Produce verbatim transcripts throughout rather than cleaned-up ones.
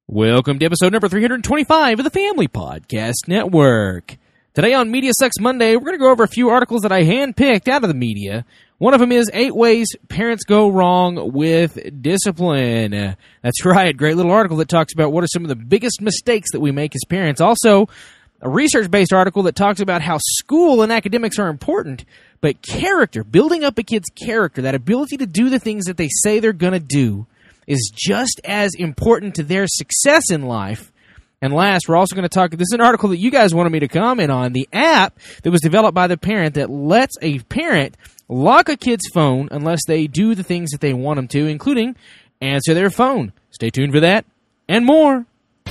Welcome to episode number three twenty-five of the Family Podcast Network. Today on Media Sucks Monday, we're going to go over a few articles that I handpicked out of the media. One of them is Eight Ways Parents Go Wrong with Discipline. Uh, that's right, great little article that talks about what are some of the biggest mistakes that we make as parents. Also, a research-based article that talks about how school and academics are important, but character, building up a kid's character, that ability to do the things that they say they're going to do, is just as important to their success in life. And last, we're also going to talk, this is an article that you guys wanted me to comment on, the app that was developed by the parent that lets a parent lock a kid's phone unless they do the things that they want them to, including answer their phone. Stay tuned for that and more.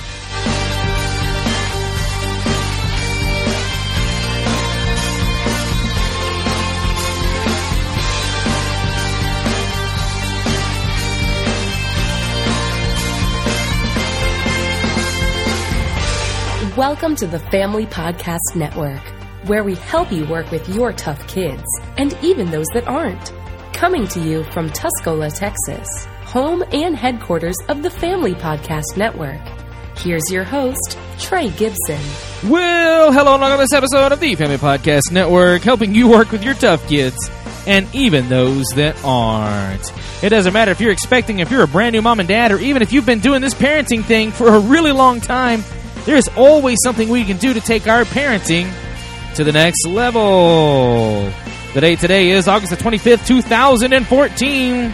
Welcome to the Family Podcast Network, where we help you work with your tough kids, and even those that aren't. Coming to you from Tuscola, Texas, home and headquarters of the Family Podcast Network. Here's your host, Trey Gibson. Well, hello and welcome to this episode of the Family Podcast Network, helping you work with your tough kids, and even those that aren't. It doesn't matter if you're expecting, if you're a brand new mom and dad, or even if you've been doing this parenting thing for a really long time, there is always something we can do to take our parenting to the next level. The date today is August the twenty-fifth, two thousand fourteen.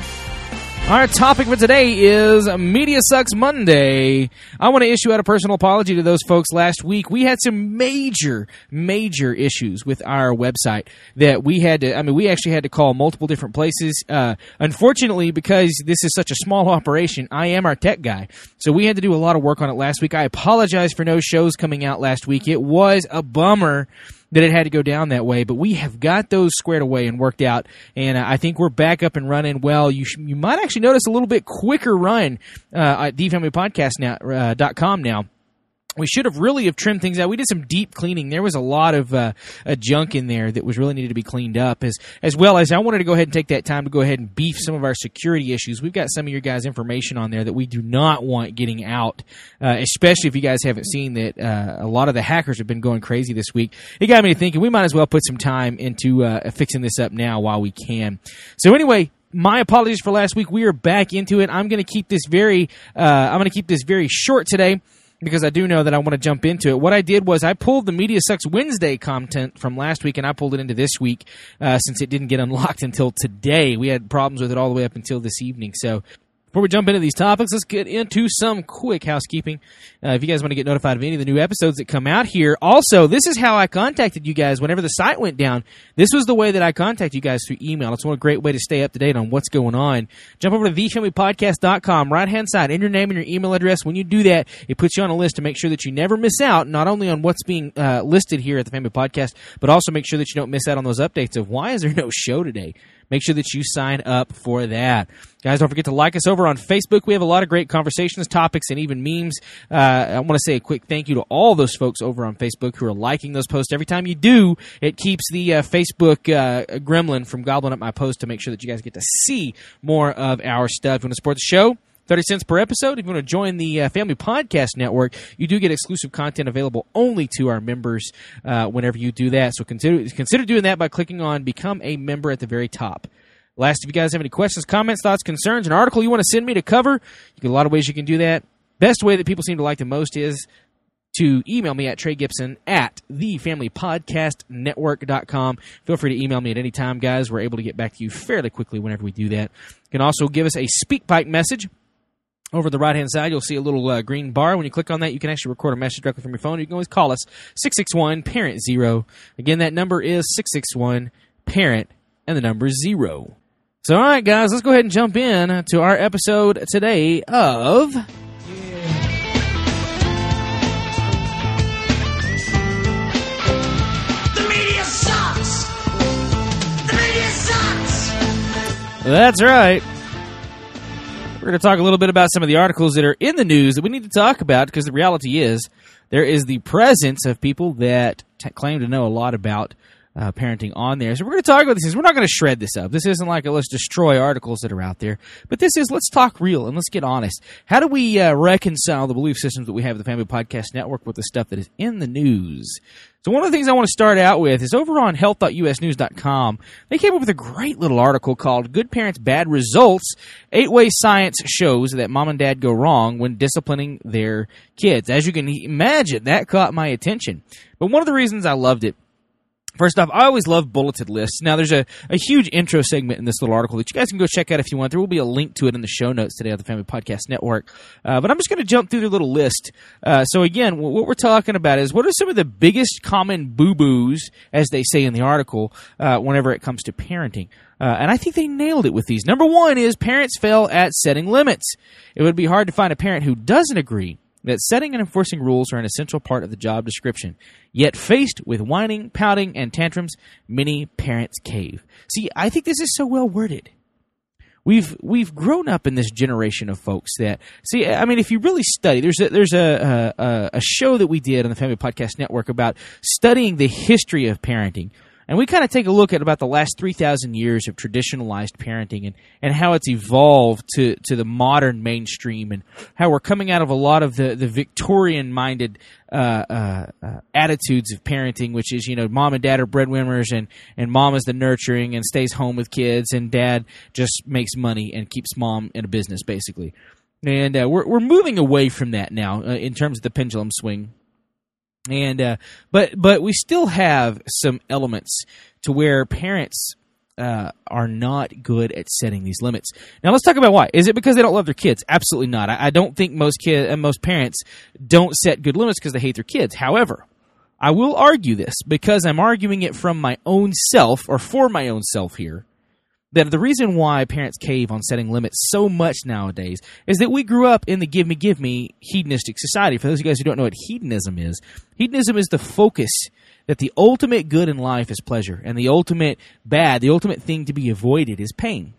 Our topic for today is Media Sucks Monday. I want to issue out a personal apology to those folks last week. We had some major, major issues with our website that we had to, I mean, we actually had to call multiple different places. Uh, unfortunately, because this is such a small operation, I am our tech guy. So we had to do a lot of work on it last week. I apologize for no shows coming out last week. It was a bummer that it had to go down that way, but we have got those squared away and worked out, and uh, I think we're back up and running well. You sh- you might actually notice a little bit quicker run uh, at the family podcast dot com now. We should have really have trimmed things out. We did some deep cleaning. There was a lot of uh, uh, junk in there that was really needed to be cleaned up, as as well as I wanted to go ahead and take that time to go ahead and beef some of our security issues. We've got some of your guys' information on there that we do not want getting out, uh, especially if you guys haven't seen that uh, a lot of the hackers have been going crazy this week. It got me thinking we might as well put some time into uh, fixing this up now while we can. So anyway, my apologies for last week. We are back into it. I'm going to keep this very uh, I'm going to keep this very short today, because I do know that I want to jump into it. What I did was I pulled the Media Sucks Wednesday content from last week, and I pulled it into this week uh, since it didn't get unlocked until today. We had problems with it all the way up until this evening. So before we jump into these topics, let's get into some quick housekeeping. Uh, if you guys want to get notified of any of the new episodes that come out here. Also, this is how I contacted you guys whenever the site went down. This was the way that I contact you guys through email. It's one great way to stay up to date on what's going on. Jump over to the family podcast dot com, right-hand side, enter your name and your email address. When you do that, it puts you on a list to make sure that you never miss out, not only on what's being uh, listed here at the Family Podcast, but also make sure that you don't miss out on those updates of why is there no show today. Make sure that you sign up for that. Guys, don't forget to like us over on Facebook. We have a lot of great conversations, topics, and even memes. Uh, I want to say a quick thank you to all those folks over on Facebook who are liking those posts. Every time you do, it keeps the uh, Facebook uh, gremlin from gobbling up my post to make sure that you guys get to see more of our stuff. If you want to support the show, thirty cents per episode. If you want to join the uh, Family Podcast Network, you do get exclusive content available only to our members uh, whenever you do that. So consider consider doing that by clicking on Become a Member at the very top. Last, if you guys have any questions, comments, thoughts, concerns, an article you want to send me to cover, you got a lot of ways you can do that. Best way that people seem to like the most is to email me at Trey Gibson at the family podcast network dot com. Feel free to email me at any time, guys. We're able to get back to you fairly quickly whenever we do that. You can also give us a SpeakPipe message. Over the right-hand side, you'll see a little uh, green bar. When you click on that, you can actually record a message directly from your phone. You can always call us, six six one, parent zero. Again, that number is six six one, parent, and the number is zero. So, all right, guys, let's go ahead and jump in to our episode today of... The media sucks! The media sucks! That's right. We're going to talk a little bit about some of the articles that are in the news that we need to talk about, because the reality is there is the presence of people that t- claim to know a lot about uh, parenting on there. So we're going to talk about these things. We're not going to shred this up. This isn't like a let's destroy articles that are out there. But this is let's talk real and let's get honest. How do we uh, reconcile the belief systems that we have at the Family Podcast Network with the stuff that is in the news? So one of the things I want to start out with is over on health dot u s news dot com, they came up with a great little article called Good Parents, Bad Results, Eight Ways Science Shows That Mom and Dad Go Wrong When Disciplining Their Kids. As you can imagine, that caught my attention. But one of the reasons I loved it, first off, I always love bulleted lists. Now, there's a, a huge intro segment in this little article that you guys can go check out if you want. There will be a link to it in the show notes today on the Family Podcast Network. Uh, but I'm just going to jump through the little list. Uh, so, again, what we're talking about is what are some of the biggest common boo-boos, as they say in the article, uh, whenever it comes to parenting. Uh, and I think they nailed it with these. Number one is parents fail at setting limits. It would be hard to find a parent who doesn't agree that setting and enforcing rules are an essential part of the job description. Yet faced with whining, pouting, and tantrums, many parents cave. See, I think this is so well worded. We've we've grown up in this generation of folks that see. I mean, if you really study, there's a, there's a, a a show that we did on the Family Podcast Network about studying the history of parenting. And we kind of take a look at about the last three thousand years of traditionalized parenting and, and how it's evolved to, to the modern mainstream and how we're coming out of a lot of the, the Victorian-minded uh, uh, uh, attitudes of parenting, which is, you know, mom and dad are breadwinners and, and mom is the nurturing and stays home with kids and dad just makes money and keeps mom in a business, basically. And uh, we're, we're moving away from that now uh, in terms of the pendulum swing. And uh, but but we still have some elements to where parents uh, are not good at setting these limits. Now let's talk about why. Is it because they don't love their kids? Absolutely not. I, I don't think most kid and most parents don't set good limits because they hate their kids. However, I will argue this because I'm arguing it from my own self or for my own self here. That the reason why parents cave on setting limits so much nowadays is that we grew up in the give me, give me hedonistic society. For those of you guys who don't know what hedonism is, hedonism is the focus that the ultimate good in life is pleasure, and the ultimate bad, the ultimate thing to be avoided is pain.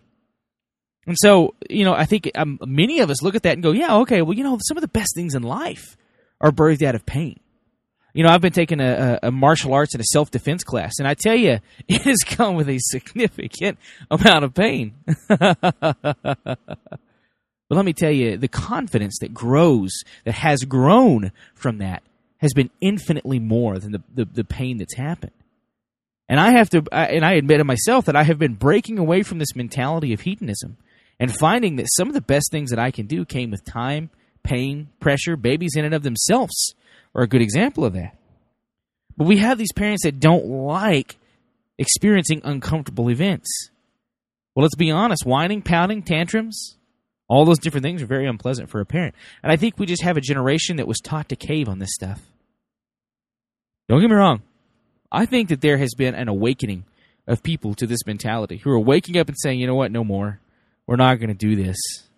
And so, you know, I think um, many of us look at that and go, yeah, okay, well, you know, some of the best things in life are birthed out of pain. You know, I've been taking a, a martial arts and a self-defense class, and I tell you, it has come with a significant amount of pain. But let me tell you, the confidence that grows, that has grown from that, has been infinitely more than the, the, the pain that's happened. And I have to, I, and I admit to myself that I have been breaking away from this mentality of hedonism and finding that some of the best things that I can do came with time, pain, pressure. Babies in and of themselves are a good example of that. But we have these parents that don't like experiencing uncomfortable events. Well, let's be honest. Whining, pouting, tantrums, all those different things are very unpleasant for a parent. And I think we just have a generation that was taught to cave on this stuff. Don't get me wrong. I think that there has been an awakening of people to this mentality who are waking up and saying, you know what, no more. We're not going to do this.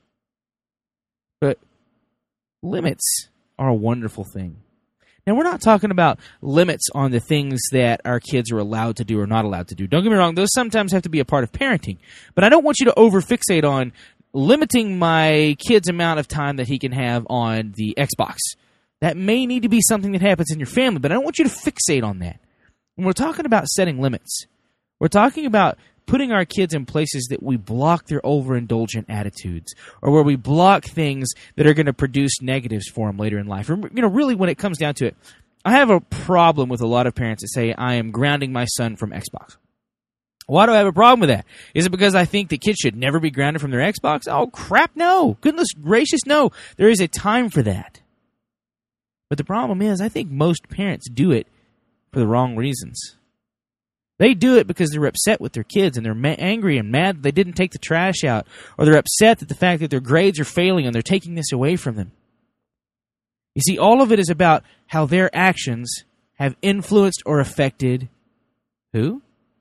But limits are a wonderful thing. Now, we're not talking about limits on the things that our kids are allowed to do or not allowed to do. Don't get me wrong, those sometimes have to be a part of parenting. But I don't want you to over-fixate on limiting my kid's amount of time that he can have on the Xbox. That may need to be something that happens in your family, but I don't want you to fixate on that. When we're talking about setting limits, we're talking about putting our kids in places that we block their overindulgent attitudes or where we block things that are going to produce negatives for them later in life. You know, really, when it comes down to it, I have a problem with a lot of parents that say, I am grounding my son from Xbox. Why do I have a problem with that? Is it because I think that kids should never be grounded from their Xbox? Oh, crap, no. Goodness gracious, no. There is a time for that. But the problem is, I think most parents do it for the wrong reasons. They do it because they're upset with their kids and they're ma- angry and mad that they didn't take the trash out, or they're upset at the fact that their grades are failing and they're taking this away from them. You see, all of it is about how their actions have influenced or affected who?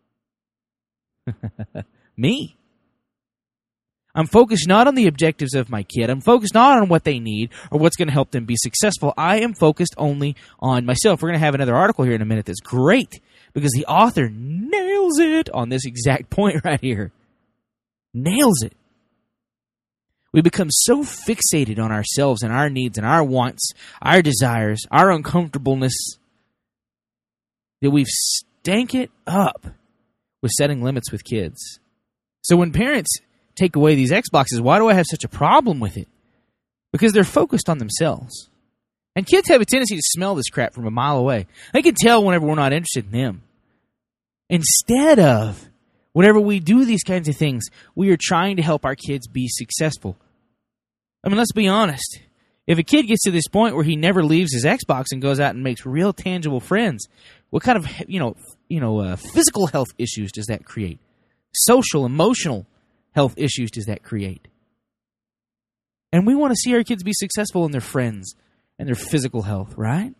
Me. I'm focused not on the objectives of my kid. I'm focused not on what they need or what's going to help them be successful. I am focused only on myself. We're going to have another article here in a minute that's great because the author nails it on this exact point right here. Nails it. We become so fixated on ourselves and our needs and our wants, our desires, our uncomfortableness that we've stank it up with setting limits with kids. So when parents take away these Xboxes, why do I have such a problem with it? Because they're focused on themselves. And kids have a tendency to smell this crap from a mile away. They can tell whenever we're not interested in them. Instead of, whenever we do these kinds of things, we are trying to help our kids be successful. I mean, let's be honest. If a kid gets to this point where he never leaves his Xbox and goes out and makes real tangible friends, what kind of, you know, you know, uh, physical health issues does that create? Social, emotional health issues does that create? And we want to see our kids be successful in their friends and their physical health, right?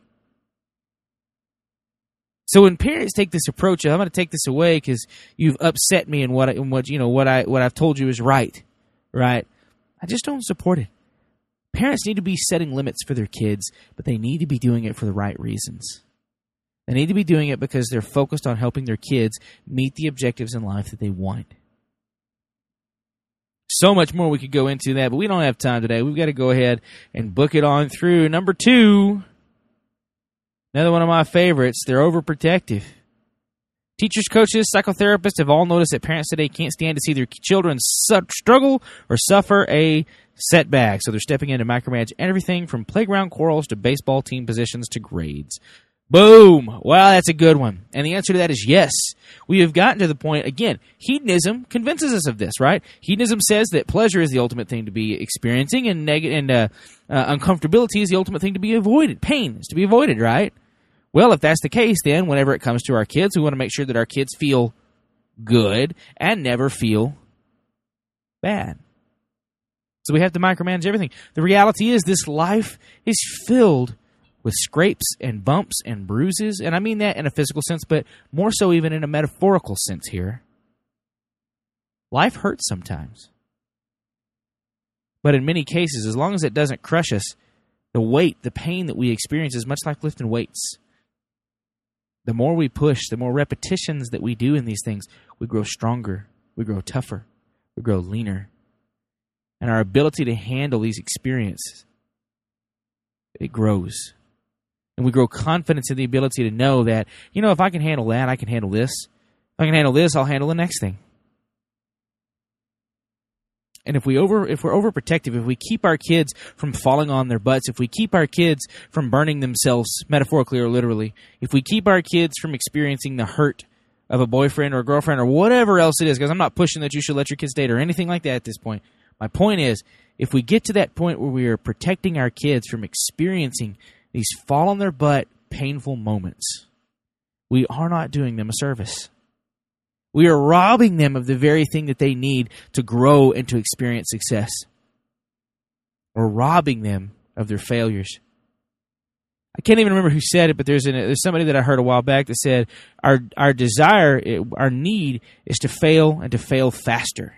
So when parents take this approach, I'm going to take this away because you've upset me in what, I, in what you know what I what I've told you is right, right? I just don't support it. Parents need to be setting limits for their kids, but they need to be doing it for the right reasons. They need to be doing it because they're focused on helping their kids meet the objectives in life that they want. So much more we could go into that, but we don't have time today. We've got to go ahead and book it on through. Number two, another one of my favorites, they're overprotective. Teachers, coaches, psychotherapists have all noticed that parents today can't stand to see their children struggle or suffer a setback. So they're stepping in to micromanage everything from playground quarrels to baseball team positions to grades. Boom! Wow, that's a good one. And the answer to that is yes. We have gotten to the point, again, hedonism convinces us of this, right? Hedonism says that pleasure is the ultimate thing to be experiencing and, neg- and uh, uh, uncomfortability is the ultimate thing to be avoided. Pain is to be avoided, right? Well, if that's the case, then whenever it comes to our kids, we want to make sure that our kids feel good and never feel bad. So we have to micromanage everything. The reality is this life is filled with scrapes and bumps and bruises, and I mean that in a physical sense, but more so even in a metaphorical sense here. Life hurts sometimes. But in many cases, as long as it doesn't crush us, the weight, the pain that we experience is much like lifting weights. The more we push, the more repetitions that we do in these things, we grow stronger, we grow tougher, we grow leaner. And our ability to handle these experiences, it grows. And we grow confidence in the ability to know that, you know, if I can handle that, I can handle this. If I can handle this, I'll handle the next thing. And if we over, if we're overprotective, if we keep our kids from falling on their butts, if we keep our kids from burning themselves, metaphorically or literally, if we keep our kids from experiencing the hurt of a boyfriend or a girlfriend or whatever else it is, because I'm not pushing that you should let your kids date or anything like that at this point. My point is, if we get to that point where we are protecting our kids from experiencing these fall on their butt, painful moments, we are not doing them a service. We are robbing them of the very thing that they need to grow and to experience success. We're robbing them of their failures. I can't even remember who said it, but there's, an, there's somebody that I heard a while back that said, our, our desire, our need is to fail and to fail faster.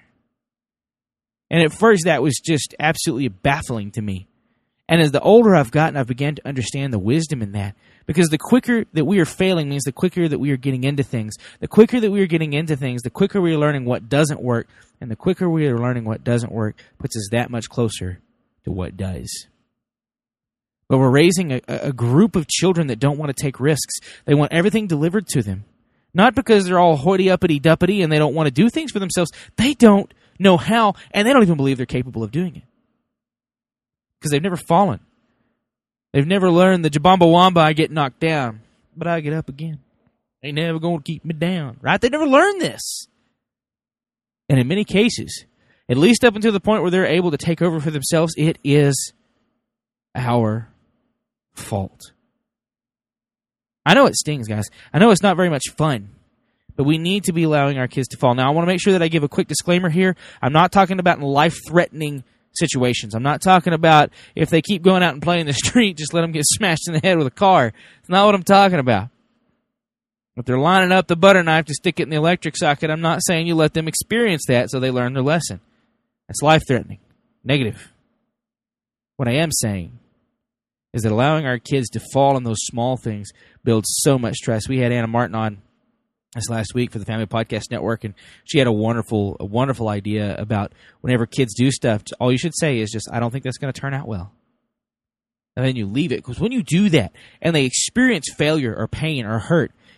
And at first that was just absolutely baffling to me. And as the older I've gotten, I've begun to understand the wisdom in that. Because the quicker that we are failing means the quicker that we are getting into things. The quicker that we are getting into things, the quicker we are learning what doesn't work. And the quicker we are learning what doesn't work puts us that much closer to what does. But we're raising a, a group of children that don't want to take risks. They want everything delivered to them. Not because they're all hoity-uppity-duppity and they don't want to do things for themselves. They don't know how, and they don't even believe they're capable of doing it. Because they've never fallen. They've never learned the Jabamba Wamba, I get knocked down, but I get up again. They never going to keep me down, right? They never learned this. And in many cases, at least up until the point where they're able to take over for themselves, it is our fault. I know it stings, guys. I know it's not very much fun, but we need to be allowing our kids to fall. Now, I want to make sure that I give a quick disclaimer here. I'm not talking about life-threatening situations. I'm not talking about if they keep going out and playing in the street, just let them get smashed in the head with a car. It's not what I'm talking about. If they're lining up the butter knife to stick it in the electric socket, I'm not saying you let them experience that so they learn their lesson. That's life-threatening. Negative. What I am saying is that allowing our kids to fall in those small things builds so much stress. We had Anna Martin on this last week for the Family Podcast Network, and she had a wonderful, a wonderful idea about whenever kids do stuff, all you should say is just, I don't think that's going to turn out well. And then you leave it, because when you do that, and they experience failure or pain or hurt,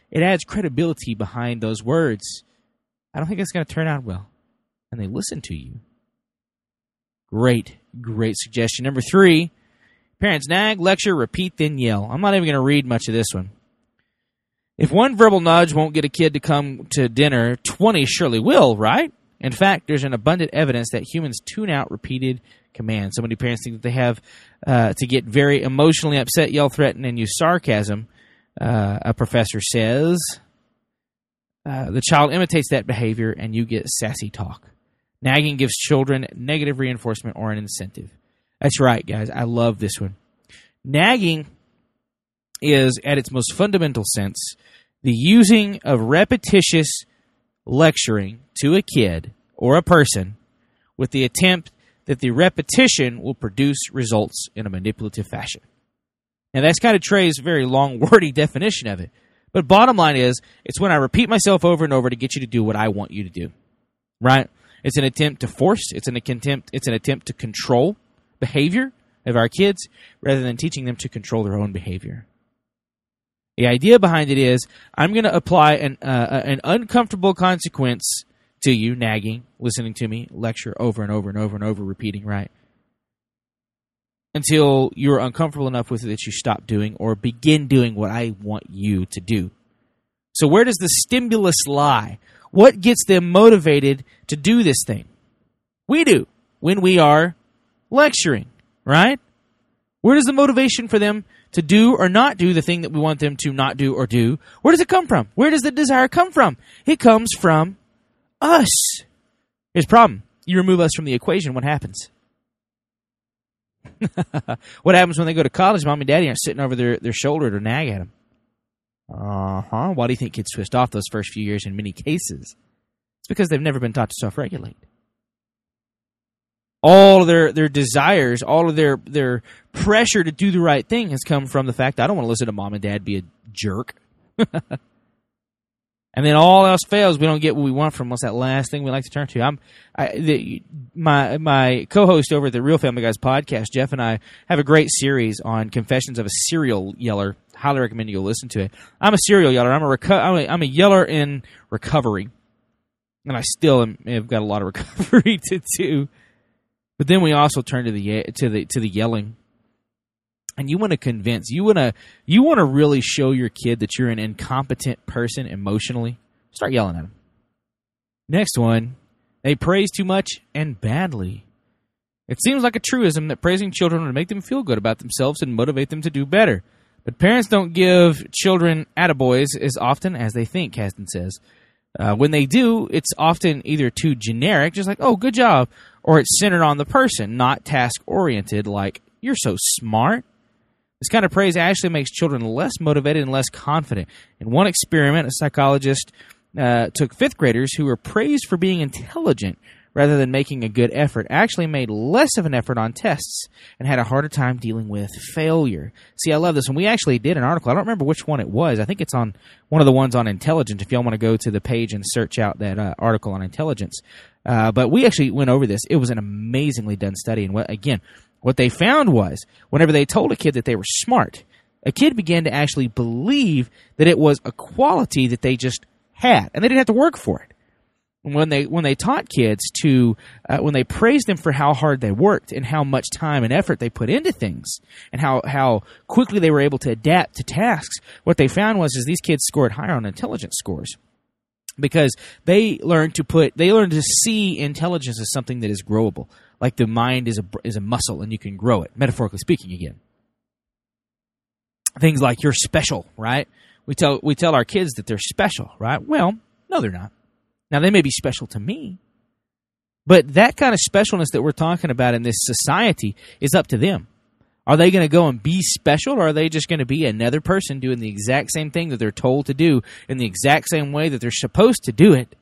it adds credibility behind those words. I don't think it's going to turn out well. And they listen to you. Great, great suggestion. Number three, parents nag, lecture, repeat, then yell. I'm not even going to read much of this one. If one verbal nudge won't get a kid to come to dinner, twenty surely will, right? In fact, there's an abundant evidence that humans tune out repeated commands. So many parents think that they have uh, to get very emotionally upset, yell, threaten, and use sarcasm. Uh, a professor says uh, the child imitates that behavior, and you get sassy talk. Nagging gives children negative reinforcement or an incentive. That's right, guys. I love this one. Nagging is, at its most fundamental sense, the using of repetitious lecturing to a kid or a person with the attempt that the repetition will produce results in a manipulative fashion. Now, that's kind of Trey's very long, wordy definition of it. But bottom line is, it's when I repeat myself over and over to get you to do what I want you to do. Right? It's an attempt to force. It's an attempt, it's an attempt to control behavior of our kids rather than teaching them to control their own behavior. The idea behind it is, I'm going to apply an, uh, an uncomfortable consequence to you, nagging, listening to me, lecture over and over and over and over, repeating, right? Until you're uncomfortable enough with it that you stop doing or begin doing what I want you to do. So where does the stimulus lie? What gets them motivated to do this thing? We do, when we are lecturing, right? Where does the motivation for them to do or not do the thing that we want them to not do or do? Where does it come from? Where does the desire come from? It comes from us. Here's the problem. You remove us from the equation, what happens? What happens when they go to college? Mom and daddy aren't sitting over their, their shoulder to nag at them. Uh-huh. Why do you think kids twist off those first few years in many cases? It's because they've never been taught to self-regulate. All of their, their desires, all of their, their pressure to do the right thing has come from the fact that I don't want to listen to mom and dad be a jerk. And then all else fails, we don't get what we want from what's that last thing we like to turn to. I'm I, the, my my co-host over at the Real Family Guys podcast, Jeff, and I have a great series on Confessions of a Serial Yeller. Highly recommend you go listen to it. I'm a serial yeller. I'm a, reco- I'm a I'm a yeller in recovery, and I still am, have got a lot of recovery to do. But then we also turn to the to the to the yelling. And you want to convince, you want to you want to really show your kid that you're an incompetent person emotionally, start yelling at them. Next one, they praise too much and badly. It seems like a truism that praising children would make them feel good about themselves and motivate them to do better. But parents don't give children attaboys as often as they think, Kasdan says. Uh, when they do, it's often either too generic, just like, oh, good job, or it's centered on the person, not task-oriented, like, you're so smart. This kind of praise actually makes children less motivated and less confident. In one experiment, a psychologist uh, took fifth graders who were praised for being intelligent rather than making a good effort, actually made less of an effort on tests and had a harder time dealing with failure. See, I love this. And we actually did an article. I don't remember which one it was. I think it's on one of the ones on intelligence, if y'all want to go to the page and search out that uh, article on intelligence. Uh, but we actually went over this. It was an amazingly done study. And what, again, what they found was, whenever they told a kid that they were smart, a kid began to actually believe that it was a quality that they just had, and they didn't have to work for it. When they when they taught kids to, uh, when they praised them for how hard they worked and how much time and effort they put into things, and how, how quickly they were able to adapt to tasks, what they found was is these kids scored higher on intelligence scores. Because they learned to put, they learned to see intelligence as something that is growable. Like the mind is a is a muscle and you can grow it, metaphorically speaking again. Things like you're special, right? We tell we tell our kids that they're special, right? Well, no, they're not. Now, they may be special to me, but that kind of specialness that we're talking about in this society is up to them. Are they going to go and be special, or are they just going to be another person doing the exact same thing that they're told to do in the exact same way that they're supposed to do it?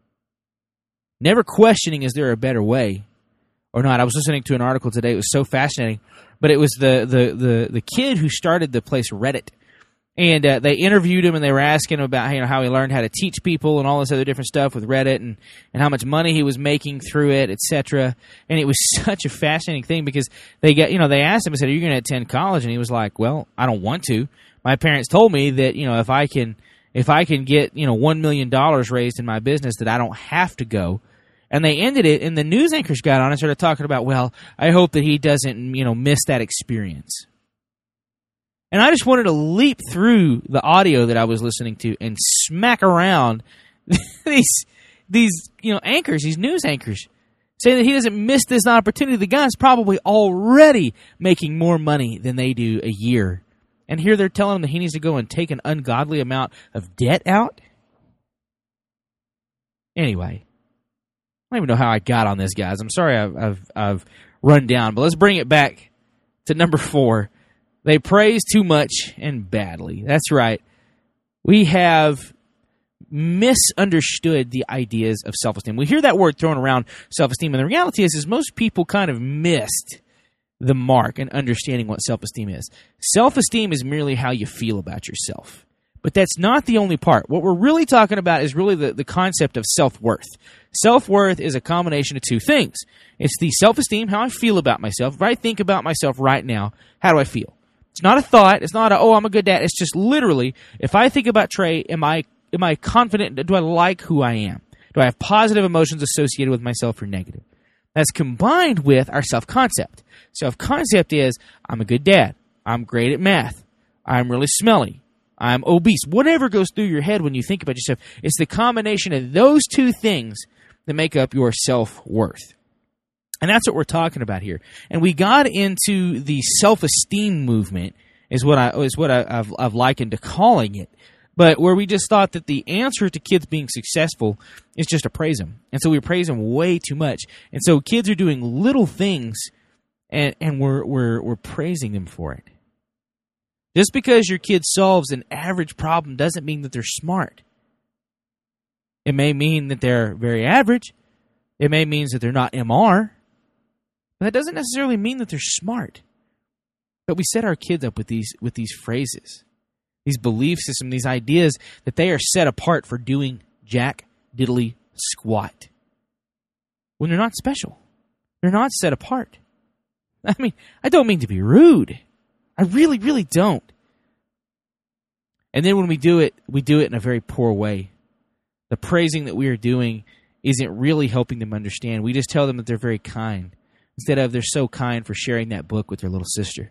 Never questioning, is there a better way or not? I was listening to an article today. It was so fascinating. But it was the the the, the kid who started the place Reddit. And uh, they interviewed him, and they were asking him about, you know, how he learned how to teach people and all this other different stuff with Reddit, and, and how much money he was making through it, et cetera. And it was such a fascinating thing because they got, you know, they asked him and said, "Are you going to attend college?" And he was like, "Well, I don't want to. My parents told me that, you know, if I can if I can get, you know, one million dollars raised in my business that I don't have to go. And they ended it, and the news anchors got on and started talking about, well, I hope that he doesn't, you know, miss that experience. And I just wanted to leap through the audio that I was listening to and smack around these, these, you know, anchors, these news anchors, saying that he doesn't miss this opportunity. The guy's probably already making more money than they do a year. And here they're telling him that he needs to go and take an ungodly amount of debt out? Anyway. I don't even know how I got on this, guys. I'm sorry I've, I've, I've run down, but let's bring it back to number four. They praise too much and badly. That's right. We have misunderstood the ideas of self-esteem. We hear that word thrown around, self-esteem, and the reality is, is most people kind of missed the mark in understanding what self-esteem is. Self-esteem is merely how you feel about yourself. But that's not the only part. What we're really talking about is really the, the concept of self-worth. Self-worth is a combination of two things. It's the self-esteem, how I feel about myself. If I think about myself right now, how do I feel? It's not a thought. It's not a, oh, I'm a good dad. It's just literally, if I think about Trey, am I am I confident? Do I like who I am? Do I have positive emotions associated with myself or negative? That's combined with our self-concept. Self-concept is, I'm a good dad. I'm great at math. I'm really smelly. I'm obese. Whatever goes through your head when you think about yourself, it's the combination of those two things that make up your self-worth. And that's what we're talking about here. And we got into the self-esteem movement, is what I is what I, I've, I've likened to calling it. But where we just thought that the answer to kids being successful is just to praise them. And so we praise them way too much. And so kids are doing little things, and, and we're we're we're praising them for it. Just because your kid solves an average problem doesn't mean that they're smart. It may mean that they're very average. It may mean that they're not M R. But that doesn't necessarily mean that they're smart. But we set our kids up with these with these phrases, these belief systems, these ideas that they are set apart for doing jack diddly squat. When they're not special. They're not set apart. I mean, I don't mean to be rude. I really, really don't. And then when we do it, we do it in a very poor way. The praising that we are doing isn't really helping them understand. We just tell them that they're very kind, instead of they're so kind for sharing that book with their little sister.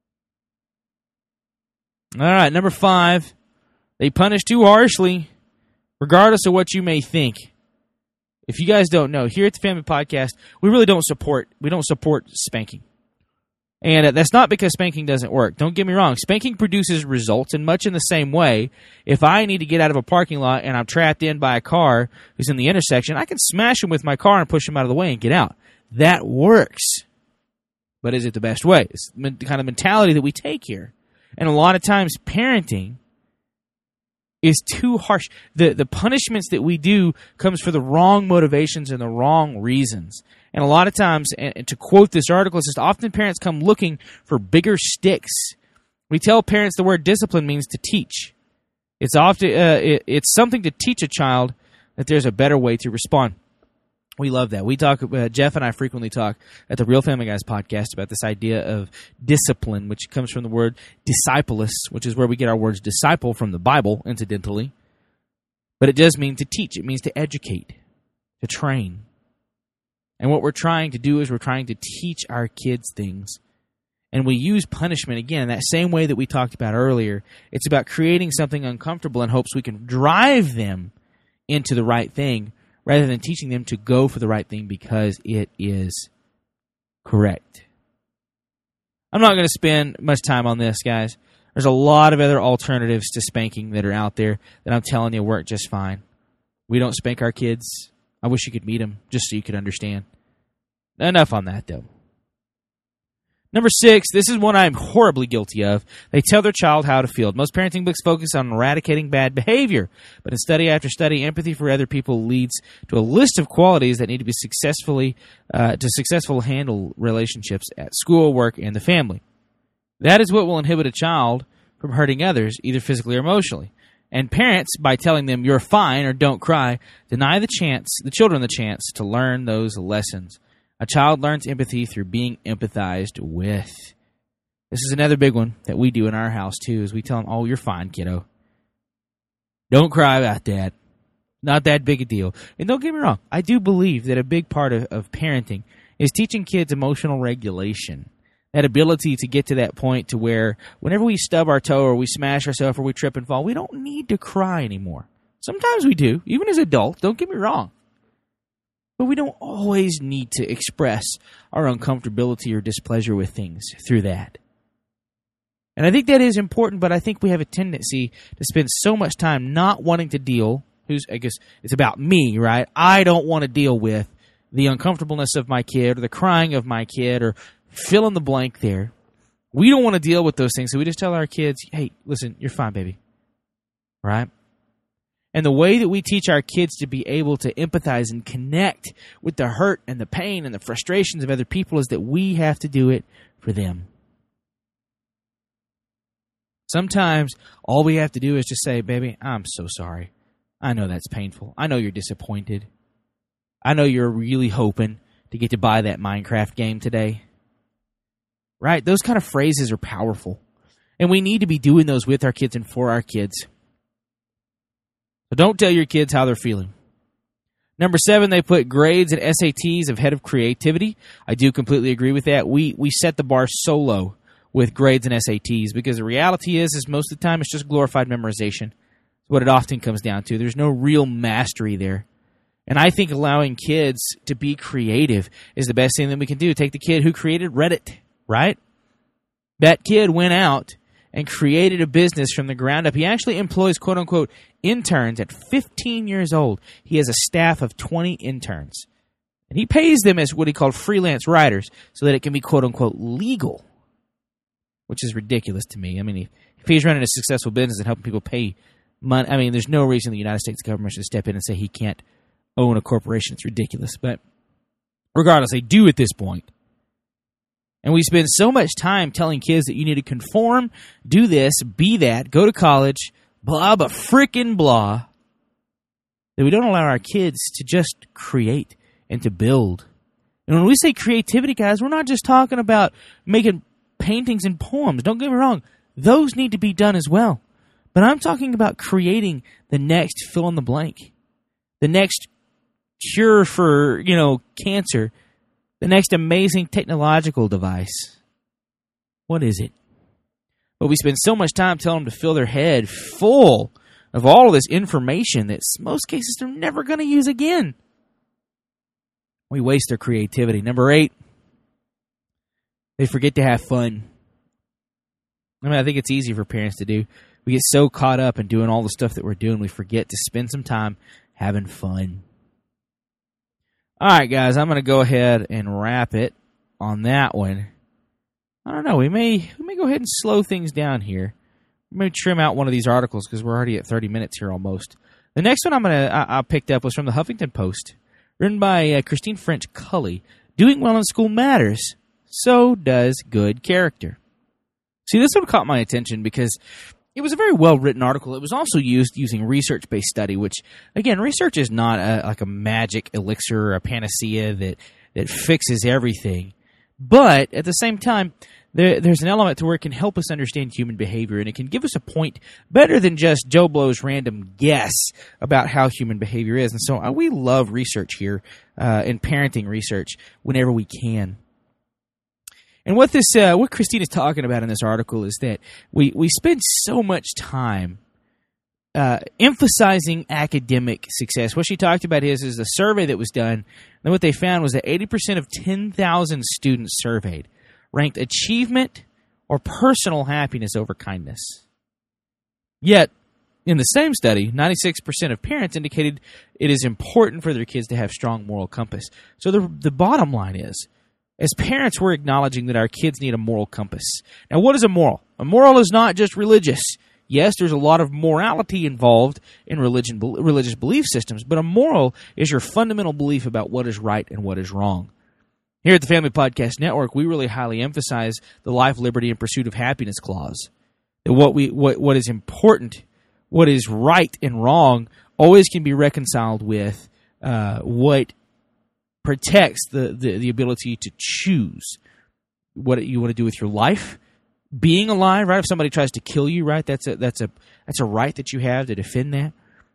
All right, number five, they punish too harshly, regardless of what you may think. If you guys don't know, here at the Family Podcast, we really don't support, we don't support spanking. And that's not because spanking doesn't work. Don't get me wrong. Spanking produces results, and much in the same way, if I need to get out of a parking lot and I'm trapped in by a car who's in the intersection, I can smash him with my car and push him out of the way and get out. That works. But is it the best way? It's the kind of mentality that we take here. And a lot of times, parenting is too harsh. The, the punishments that we do comes for the wrong motivations and the wrong reasons. And a lot of times, and to quote this article, it says, often parents come looking for bigger sticks. We tell parents the word discipline means to teach. It's often uh, it, it's something to teach a child that there's a better way to respond. We love that. We talk. Uh, Jeff and I frequently talk at the Real Family Guys podcast about this idea of discipline, which comes from the word discipulus, which is where we get our words disciple from the Bible, incidentally. But it does mean to teach. It means to educate, to train. And what we're trying to do is we're trying to teach our kids things. And we use punishment, again, in that same way that we talked about earlier. It's about creating something uncomfortable in hopes we can drive them into the right thing, rather than teaching them to go for the right thing because it is correct. I'm not going to spend much time on this, guys. There's a lot of other alternatives to spanking that are out there that I'm telling you work just fine. We don't spank our kids. I wish you could meet them just so you could understand. Enough on that, though. Number six, this is one I'm horribly guilty of. They tell their child how to feel. Most parenting books focus on eradicating bad behavior, but in study after study, empathy for other people leads to a list of qualities that need to be successfully uh, to successfully handle relationships at school, work, and the family. That is what will inhibit a child from hurting others, either physically or emotionally. And parents, by telling them you're fine or don't cry, deny the chance, the children the chance to learn those lessons. A child learns empathy through being empathized with. This is another big one that we do in our house, too, is we tell them, oh, you're fine, kiddo. Don't cry about that. Not that big a deal. And don't get me wrong, I do believe that a big part of, of parenting is teaching kids emotional regulation. That ability to get to that point to where whenever we stub our toe or we smash ourselves or we trip and fall, we don't need to cry anymore. Sometimes we do, even as adults, don't get me wrong. But we don't always need to express our uncomfortability or displeasure with things through that. And I think that is important, but I think we have a tendency to spend so much time not wanting to deal, who's I guess it's about me, right? I don't want to deal with the uncomfortableness of my kid or the crying of my kid or fill in the blank there. We don't want to deal with those things, so we just tell our kids, hey, listen, you're fine, baby. Right? And the way that we teach our kids to be able to empathize and connect with the hurt and the pain and the frustrations of other people is that we have to do it for them. Sometimes all we have to do is just say, baby, I'm so sorry. I know that's painful. I know you're disappointed. I know you're really hoping to get to buy that Minecraft game today. Right? Those kind of phrases are powerful. And we need to be doing those with our kids and for our kids. So don't tell your kids how they're feeling. Number seven, they put grades and S A Ts ahead of creativity. I do completely agree with that. We we set the bar so low with grades and S A Ts because the reality is, is most of the time it's just glorified memorization. It's what it often comes down to. There's no real mastery there. And I think allowing kids to be creative is the best thing that we can do. Take the kid who created Reddit, right? That kid went out and created a business from the ground up. He actually employs, quote-unquote, interns at fifteen years old. He has a staff of twenty interns. And he pays them as what he called freelance writers so that it can be, quote-unquote, legal, which is ridiculous to me. I mean, if he's running a successful business and helping people pay money, I mean, there's no reason the United States government should step in and say he can't own a corporation. It's ridiculous. But regardless, they do at this point. And we spend so much time telling kids that you need to conform, do this, be that, go to college, blah, blah, frickin' blah, that we don't allow our kids to just create and to build. And when we say creativity, guys, we're not just talking about making paintings and poems. Don't get me wrong. Those need to be done as well. But I'm talking about creating the next fill in the blank, the next cure for, you know, cancer, the next amazing technological device. What is it? But we spend so much time telling them to fill their head full of all of this information that in most cases they're never going to use again. We waste their creativity. Number eight, they forget to have fun. I mean, I think it's easy for parents to do. We get so caught up in doing all the stuff that we're doing, we forget to spend some time having fun. All right, guys, I'm going to go ahead and wrap it on that one. I don't know. We may we may go ahead and slow things down here. We may trim out one of these articles because we're already at thirty minutes here almost. The next one I'm gonna I, I picked up was from the Huffington Post, written by uh, Christine French Cully. Doing well in school matters. So does good character. See, this one caught my attention because it was a very well-written article. It was also used using research-based study, which, again, research is not a, like a magic elixir or a panacea that, that fixes everything. But at the same time, there, there's an element to where it can help us understand human behavior, and it can give us a point better than just Joe Blow's random guess about how human behavior is. And so uh, we love research here uh, and parenting research whenever we can. And what this, uh, what Christine is talking about in this article is that we, we spend so much time uh, emphasizing academic success. What she talked about is, is the survey that was done, and what they found was that eighty percent of ten thousand students surveyed ranked achievement or personal happiness over kindness. Yet, in the same study, ninety-six percent of parents indicated it is important for their kids to have strong moral compass. So the the bottom line is, as parents, we're acknowledging that our kids need a moral compass. Now, what is a moral? A moral is not just religious. Yes, there's a lot of morality involved in religion, religious belief systems, but a moral is your fundamental belief about what is right and what is wrong. Here at the Family Podcast Network, we really highly emphasize the life, liberty, and pursuit of happiness clause. That what we what what is important, what is right and wrong, always can be reconciled with uh, what protects the, the, the ability to choose what you want to do with your life. Being alive, right? If somebody tries to kill you, right? That's a that's a that's a right that you have to defend that.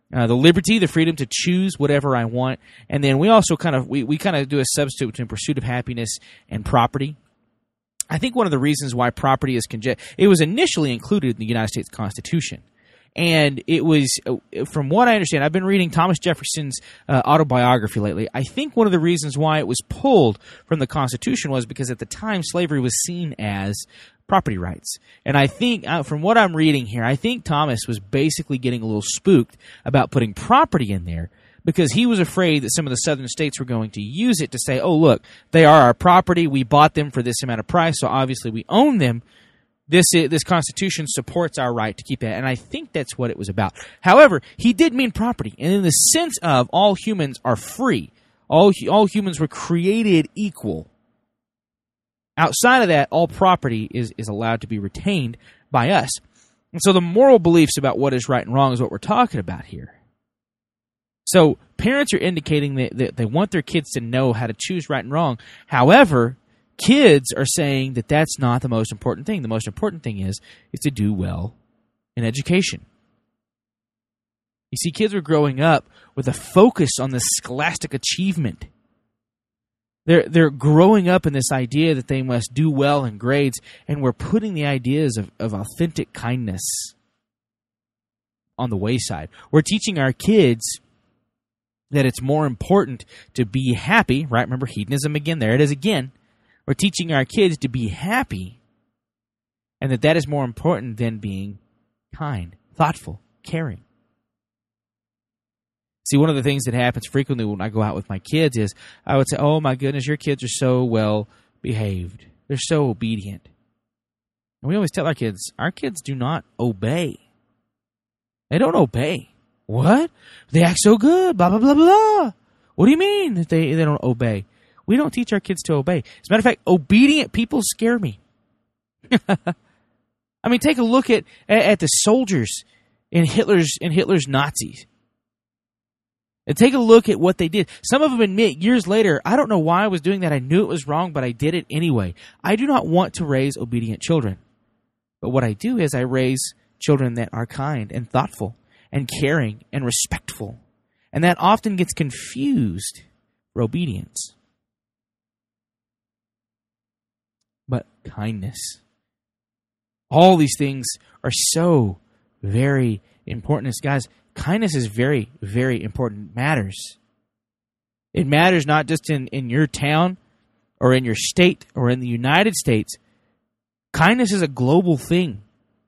Uh, the liberty, the freedom to choose whatever I want. And then we also kind of, we, we kind of do a substitute between pursuit of happiness and property. I think one of the reasons why property is conge- it was initially included in the United States Constitution. And it was, from what I understand, I've been reading Thomas Jefferson's uh, autobiography lately. I think one of the reasons why it was pulled from the Constitution was because at the time slavery was seen as property rights. And I think, uh, from what I'm reading here, I think Thomas was basically getting a little spooked about putting property in there because he was afraid that some of the southern states were going to use it to say, oh, look, they are our property. We bought them for this amount of price, so obviously we own them. This this Constitution supports our right to keep that, and I think that's what it was about. However, he did mean property, and in the sense of all humans are free. All all humans were created equal. Outside of that, all property is, is allowed to be retained by us. And so the moral beliefs about what is right and wrong is what we're talking about here. So parents are indicating that, that they want their kids to know how to choose right and wrong. However, kids are saying that that's not the most important thing. The most important thing is, is to do well in education. You see, kids are growing up with a focus on the scholastic achievement. They're, they're growing up in this idea that they must do well in grades, and we're putting the ideas of, of authentic kindness on the wayside. We're teaching our kids that it's more important to be happy, right? Remember hedonism again, there it is again. We're teaching our kids to be happy, and that that is more important than being kind, thoughtful, caring. See, one of the things that happens frequently when I go out with my kids is I would say, oh my goodness, your kids are so well behaved. They're so obedient. And we always tell our kids, our kids do not obey. They don't obey. What? They act so good, blah, blah, blah, blah. What do you mean that they, they don't obey? We don't teach our kids to obey. As a matter of fact, obedient people scare me. I mean, take a look at, at, at the soldiers in Hitler's in Hitler's Nazis. And take a look at what they did. Some of them admit years later, I don't know why I was doing that. I knew it was wrong, but I did it anyway. I do not want to raise obedient children. But what I do is I raise children that are kind and thoughtful and caring and respectful. And that often gets confused for obedience. But kindness. All these things are so very important. Guys, kindness is very, very important. It matters. It matters not just in, in your town or in your state or in the United States. Kindness is a global thing.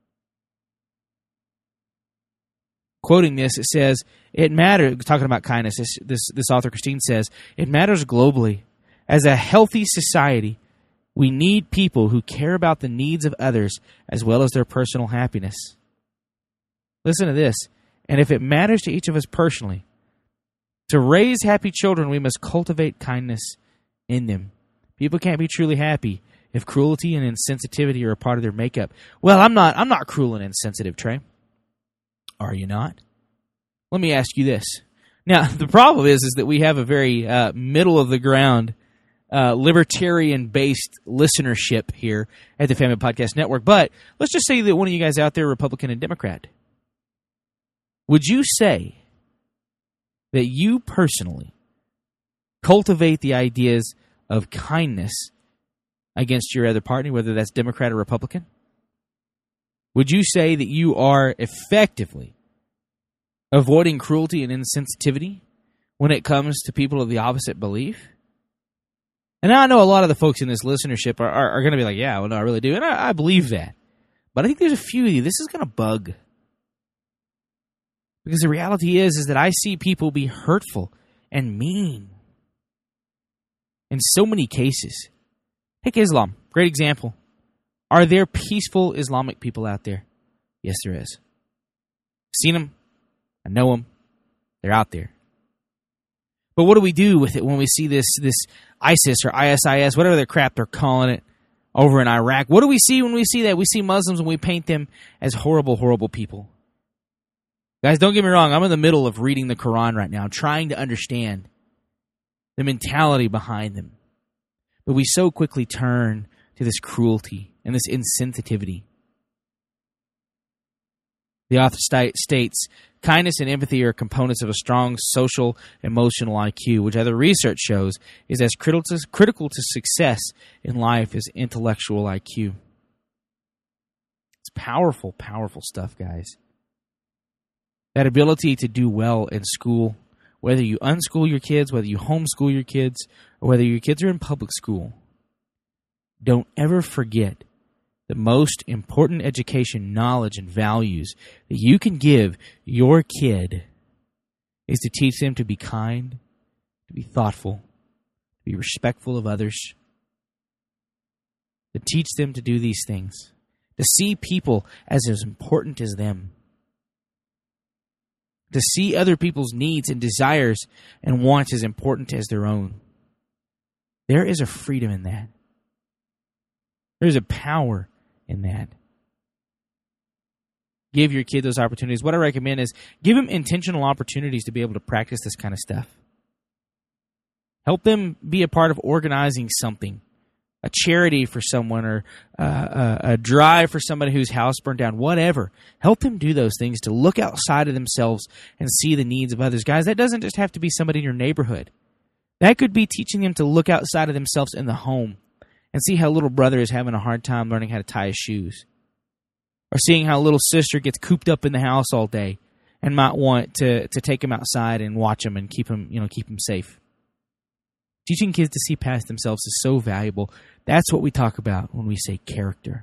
Quoting this, it says, it matters, talking about kindness, this, this, this author, Christine, says, it matters globally. As a healthy society, we need people who care about the needs of others as well as their personal happiness. Listen to this. And if it matters to each of us personally, to raise happy children, we must cultivate kindness in them. People can't be truly happy if cruelty and insensitivity are a part of their makeup. Well, I'm not I'm not cruel and insensitive, Trey. Are you not? Let me ask you this. Now, the problem is, is that we have a very uh, middle-of-the-ground, uh, libertarian-based listenership here at the Family Podcast Network. But let's just say that one of you guys out there, Republican and Democrat. Would you say that you personally cultivate the ideas of kindness against your other party, whether that's Democrat or Republican? Would you say that you are effectively avoiding cruelty and insensitivity when it comes to people of the opposite belief? And now I know a lot of the folks in this listenership are, are, are going to be like, yeah, well, no, I really do. And I, I believe that. But I think there's a few of you, this is going to bug. Because the reality is, is that I see people be hurtful and mean in so many cases. Take Islam, great example. Are there peaceful Islamic people out there? Yes, there is. I've seen them. I know them. They're out there. But what do we do with it when we see this this ISIS or I S I S, whatever the crap they're calling it, over in Iraq? What do we see when we see that? We see Muslims and we paint them as horrible, horrible people. Guys, don't get me wrong. I'm in the middle of reading the Quran right now, trying to understand the mentality behind them. But we so quickly turn to this cruelty and this insensitivity. The author st- states, kindness and empathy are components of a strong social emotional I Q, which other research shows is as critical to, critical to success in life as intellectual I Q. It's powerful, powerful stuff, guys. That ability to do well in school, whether you unschool your kids, whether you homeschool your kids, or whether your kids are in public school, don't ever forget the most important education, knowledge, and values that you can give your kid is to teach them to be kind, to be thoughtful, to be respectful of others, to teach them to do these things, to see people as as important as them, to see other people's needs and desires and wants as important as their own. There is a freedom in that. There's a power in that. Give your kid those opportunities. What I recommend is give them intentional opportunities to be able to practice this kind of stuff. Help them be a part of organizing something, a charity for someone, or uh, a, a drive for somebody whose house burned down, whatever. Help them do those things to look outside of themselves and see the needs of others. Guys, that doesn't just have to be somebody in your neighborhood. That could be teaching them to look outside of themselves in the home and see how little brother is having a hard time learning how to tie his shoes. Or seeing how little sister gets cooped up in the house all day and might want to, to take him outside and watch him and keep him, you know, keep him safe. Teaching kids to see past themselves is so valuable. That's what we talk about when we say character.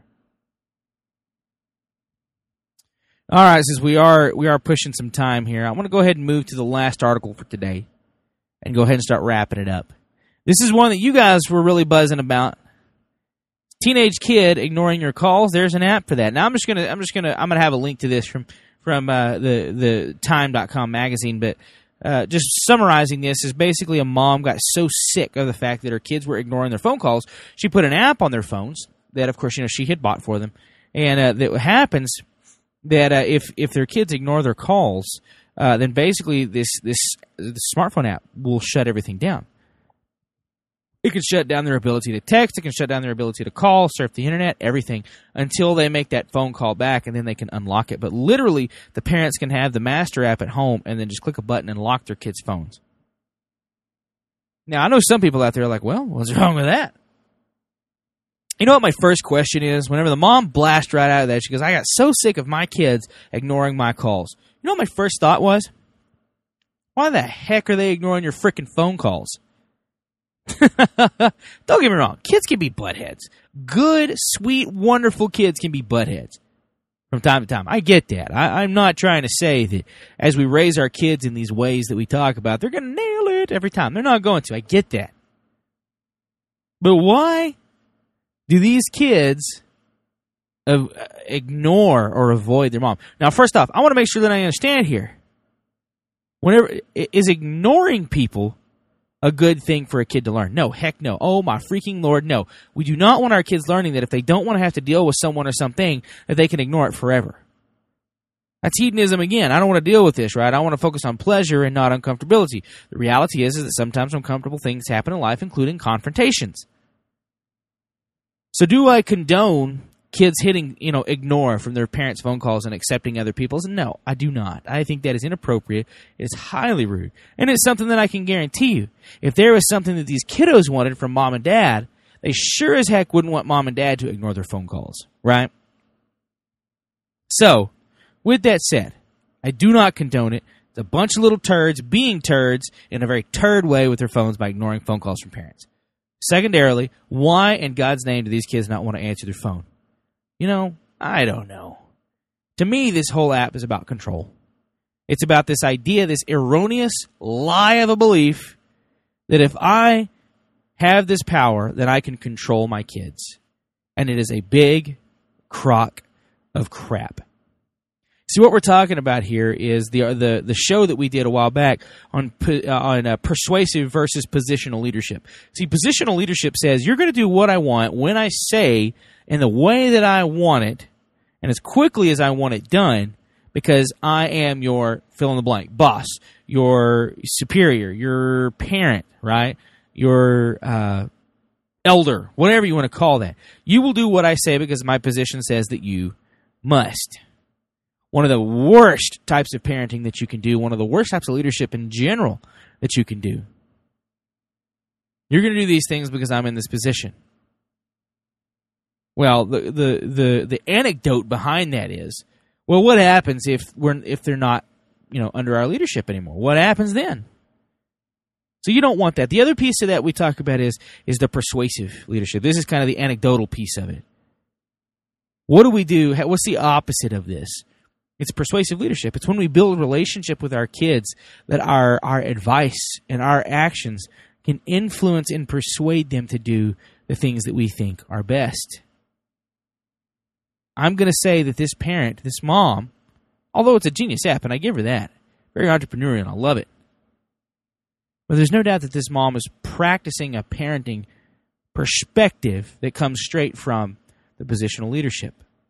All right, since we are we are pushing some time here, I want to go ahead and move to the last article for today and go ahead and start wrapping it up. This is one that you guys were really buzzing about. Teenage kid ignoring your calls. There's an app for that. Now I'm just gonna I'm just gonna I'm gonna have a link to this from from uh, the the time dot com magazine, but uh, just summarizing this is basically a mom got so sick of the fact that her kids were ignoring their phone calls, she put an app on their phones that, of course, you know she had bought for them, and uh, that happens that uh, if if their kids ignore their calls, uh, then basically this this the smartphone app will shut everything down. It can shut down their ability to text. It can shut down their ability to call, surf the internet, everything, until they make that phone call back, and then they can unlock it. But literally, the parents can have the master app at home and then just click a button and lock their kids' phones. Now, I know some people out there are like, well, what's wrong with that? You know what my first question is? Whenever the mom blasts right out of that, she goes, I got so sick of my kids ignoring my calls. You know what my first thought was? Why the heck are they ignoring your freaking phone calls? Don't get me wrong. Kids can be buttheads. Good, sweet, wonderful kids can be buttheads from time to time. I get that. I, I'm not trying to say that as we raise our kids in these ways that we talk about, they're going to nail it every time. They're not going to. I get that. But why do these kids uh, ignore or avoid their mom? Now, first off, I want to make sure that I understand here. Whenever is ignoring people a good thing for a kid to learn? No, heck no. Oh, my freaking Lord, no. We do not want our kids learning that if they don't want to have to deal with someone or something, that they can ignore it forever. That's hedonism again. I don't want to deal with this, right? I want to focus on pleasure and not uncomfortability. The reality is, is that sometimes uncomfortable things happen in life, including confrontations. So do I condone kids hitting, you know, ignore from their parents' phone calls and accepting other people's? No, I do not. I think that is inappropriate. It is highly rude. And it's something that I can guarantee you. If there was something that these kiddos wanted from mom and dad, they sure as heck wouldn't want mom and dad to ignore their phone calls, right? So, with that said, I do not condone it. It's a bunch of little turds being turds in a very turd way with their phones by ignoring phone calls from parents. Secondarily, why in God's name do these kids not want to answer their phone? You know, I don't know. To me, this whole app is about control. It's about this idea, this erroneous lie of a belief that if I have this power, then I can control my kids. And it is a big crock of crap. See, what we're talking about here is the the the show that we did a while back on uh, on uh, persuasive versus positional leadership. See, positional leadership says you're going to do what I want when I say, in the way that I want it, and as quickly as I want it done, because I am your fill in the blank boss, your superior, your parent, right? Your uh, elder, whatever you want to call that. You will do what I say because my position says that you must. one of the worst types of parenting that you can do, one of the worst types of leadership in general that you can do. You're going to do these things because I'm in this position. Well, the the the, the anecdote behind that is, well, what happens if we're if they're not, you know, under our leadership anymore? What happens then? So you don't want that. The other piece of that we talk about is is the persuasive leadership. This is kind of the anecdotal piece of it. What do we do? What's the opposite of this? It's persuasive leadership. It's when we build a relationship with our kids that our our advice and our actions can influence and persuade them to do the things that we think are best. I'm going to say that this parent, this mom, although it's a genius app, and I give her that, very entrepreneurial, and I love it. But there's no doubt that this mom is practicing a parenting perspective that comes straight from the positional leadership.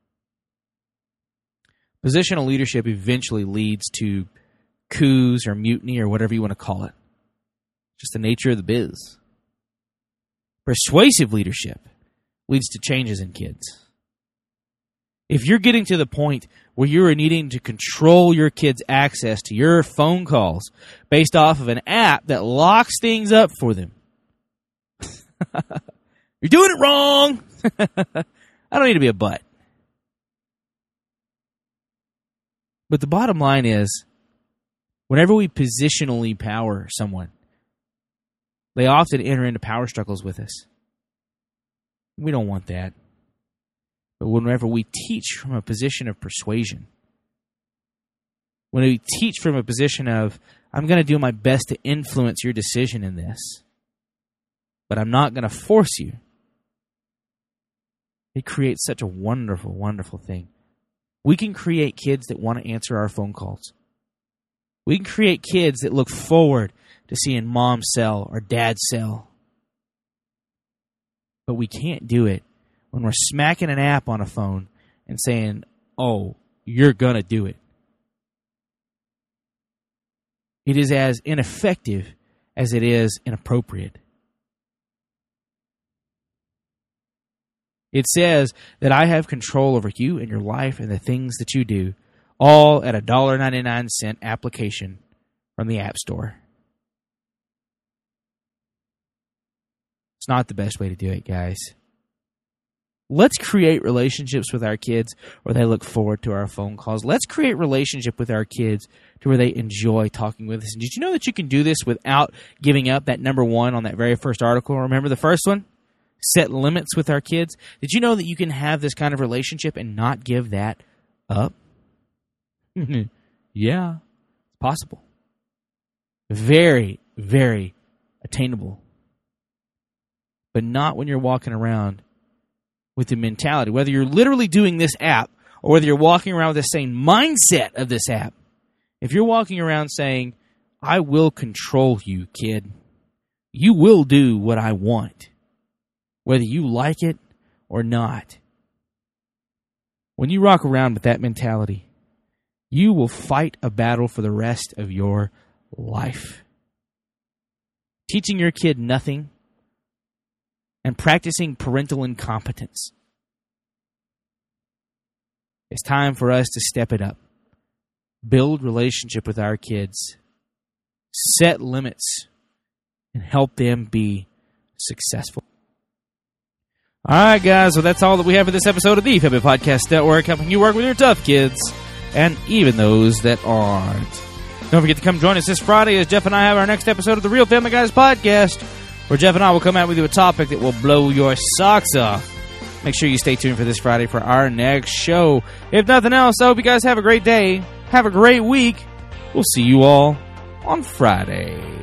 Positional leadership eventually leads to coups or mutiny or whatever you want to call it. Just the nature of the biz. Persuasive leadership leads to changes in kids. If you're getting to the point where you're needing to control your kids' access to your phone calls based off of an app that locks things up for them, you're doing it wrong. I don't need to be a butt. But the bottom line is, whenever we positionally power someone, they often enter into power struggles with us. We don't want that. But whenever we teach from a position of persuasion, when we teach from a position of, I'm going to do my best to influence your decision in this, but I'm not going to force you, it creates such a wonderful, wonderful thing. We can create kids that want to answer our phone calls. We can create kids that look forward to seeing mom sell or dad sell. But we can't do it when we're smacking an app on a phone and saying, oh, you're going to do it. It is as ineffective as it is inappropriate. It says that I have control over you and your life and the things that you do, all at a one dollar and ninety-nine cents application from the App Store. It's not the best way to do it, guys. Let's create relationships with our kids where they look forward to our phone calls. Let's create relationship with our kids to where they enjoy talking with us. And did you know that you can do this without giving up that number one on that very first article? Remember the first one? Set limits with our kids. Did you know that you can have this kind of relationship and not give that up? Yeah, it's possible. Very, very attainable. But not when you're walking around with the mentality, whether you're literally doing this app or whether you're walking around with the same mindset of this app. If you're walking around saying, I will control you, kid. You will do what I want, whether you like it or not. When you rock around with that mentality, you will fight a battle for the rest of your life. Teaching your kid nothing and practicing parental incompetence. It's time for us to step it up. Build relationship with our kids. Set limits and help them be successful. All right, guys. So that's all that we have for this episode of the Family Podcast Network, helping you work with your tough kids and even those that aren't. Don't forget to come join us this Friday as Jeff and I have our next episode of the Real Family Guys Podcast, where Jeff and I will come out with you a topic that will blow your socks off. Make sure you stay tuned for this Friday for our next show. If nothing else, I hope you guys have a great day. Have a great week. We'll see you all on Friday.